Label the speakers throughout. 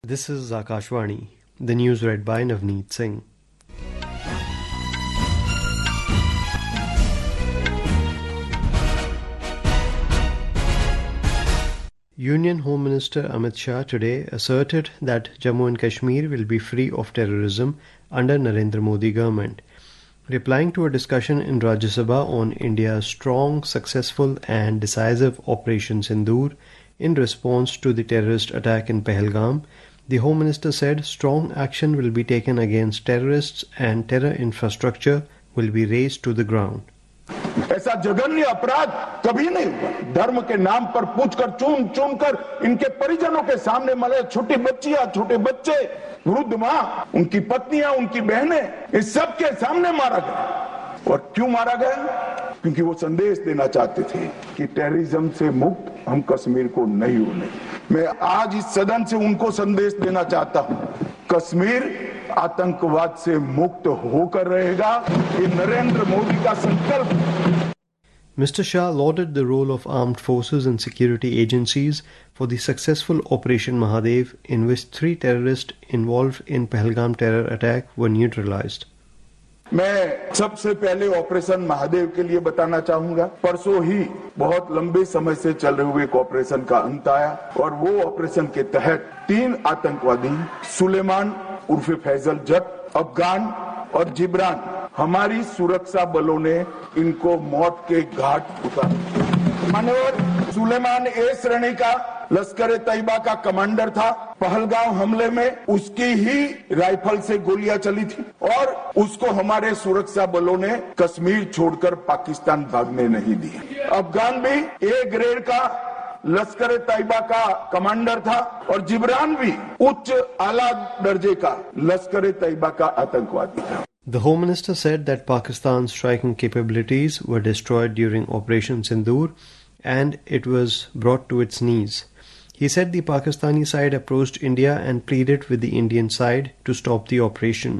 Speaker 1: This is Akashvani. The news read by Navneet Singh. Union Home Minister Amit Shah today asserted that Jammu and Kashmir will be free of terrorism under Narendra Modi government. Replying to a discussion in Rajya Sabha on India's strong, successful and decisive Operation Sindoor in response to the terrorist attack in Pahalgam, the Home Minister said strong action will be taken against terrorists and terror infrastructure will be razed to the ground.
Speaker 2: ऐसा जघन्य अपराध कभी नहीं हुआ। धर्म के नाम पर पूछकर चुन कर इनके परिजनों के सामने मरे छोटी बच्चियां, छोटे बच्चे, वृद्ध मां, उनकी पत्नियां, उनकी बहनें, इस सब के सामने मारा गया। और क्यों मारा गया? क्योंकि वो संदेश देना चाहते थे कि टेररिज्म से मुक्त हम कश्मीर को नहीं होने। मैं आज इस सदन से उनको संदेश देना चाहता हूं, कश्मीर आतंकवाद से मुक्त होकर रहेगा। ये नरेंद्र मोदी का संकल्प।
Speaker 1: Mr. Shah lauded the role of armed forces and security agencies for the successful Operation Mahadev, in which 3 terrorists involved in Pahalgam terror attack were neutralized.
Speaker 2: मैं सबसे पहले ऑपरेशन महादेव के लिए बताना चाहूंगा। परसों ही बहुत लंबे समय से चल रहे हुए एक ऑपरेशन का अंत आया और वो ऑपरेशन के तहत 3 आतंकवादी सुलेमान उर्फे फैजल जट, अफगान और जिब्रान, हमारी सुरक्षा बलों ने इनको मौत के घाट उतारा। माननीय सुलेमान ए श्रेणी का लश्कर तैयबा का कमांडर था। पहलगाम हमले में उसकी ही राइफल से गोलियां चली थी और उसको हमारे सुरक्षा बलों ने कश्मीर छोड़कर पाकिस्तान भागने नहीं दिया। अफगान भी ए ग्रेड का लश्कर तैयबा का कमांडर था और जिब्रान भी उच्च आला दर्जे का लश्कर तैयबा का आतंकवादी था।
Speaker 1: The Home Minister said that Pakistan's striking capabilities were destroyed during Operation Sindoor and it was brought to its knees. He said the Pakistani side approached India and pleaded with the Indian side to stop the operation.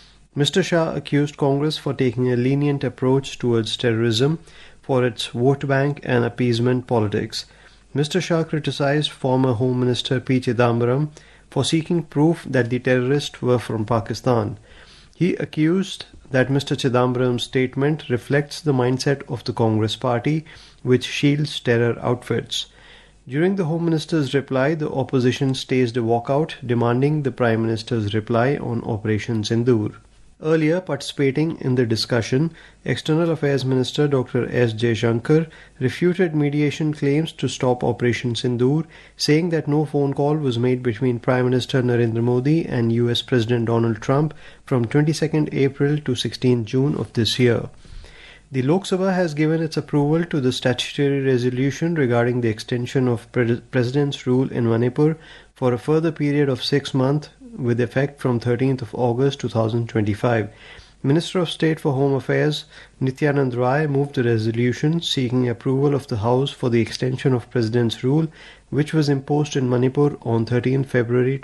Speaker 1: Mr. Shah accused Congress for taking a lenient approach towards terrorism for its vote bank and appeasement politics. Mr. Shah criticized former Home Minister P. Chidambaram for seeking proof that the terrorists were from Pakistan. He accused that Mr. Chidambaram's statement reflects the mindset of the Congress party, which shields terror outfits. During the Home Minister's reply, the opposition staged a walkout demanding the Prime Minister's reply on Operation Sindoor. Earlier, participating in the discussion, External Affairs Minister Dr. S. Jaishankar refuted mediation claims to stop Operation Sindoor, saying that no phone call was made between Prime Minister Narendra Modi and US President Donald Trump from 22nd April to 16 June of this year. The Lok Sabha has given its approval to the statutory resolution regarding the extension of President's rule in Manipur for a further period of 6 months with effect from 13th of August 2025. Minister of State for Home Affairs Nityanand Rai moved the resolution seeking approval of the House for the extension of President's rule, which was imposed in Manipur on 13 February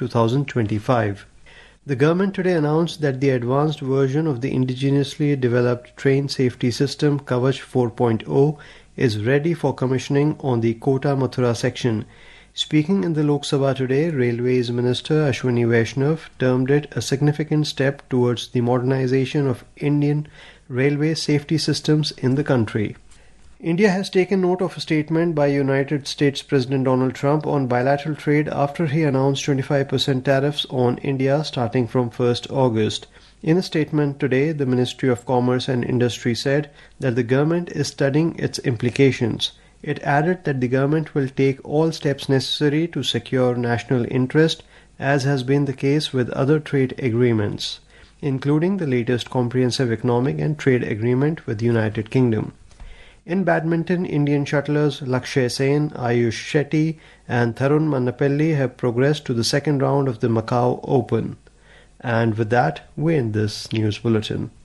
Speaker 1: 2025. The government today announced that the advanced version of the indigenously developed train safety system Kavach 4.0 is ready for commissioning on the Kota-Mathura section. Speaking in the Lok Sabha today, Railways Minister Ashwini Vaishnav termed it a significant step towards the modernization of Indian railway safety systems in the country. India has taken note of a statement by United States President Donald Trump on bilateral trade after he announced 25% tariffs on India starting from 1st August. In a statement today, the Ministry of Commerce and Industry said that the government is studying its implications. It added that the government will take all steps necessary to secure national interest, as has been the case with other trade agreements, including the latest comprehensive economic and trade agreement with the United Kingdom. In badminton, Indian shuttlers Lakshay Sen, Ayush Shetty and Tharun Mannapelli have progressed to the second round of the Macau Open. And with that, we end this news bulletin.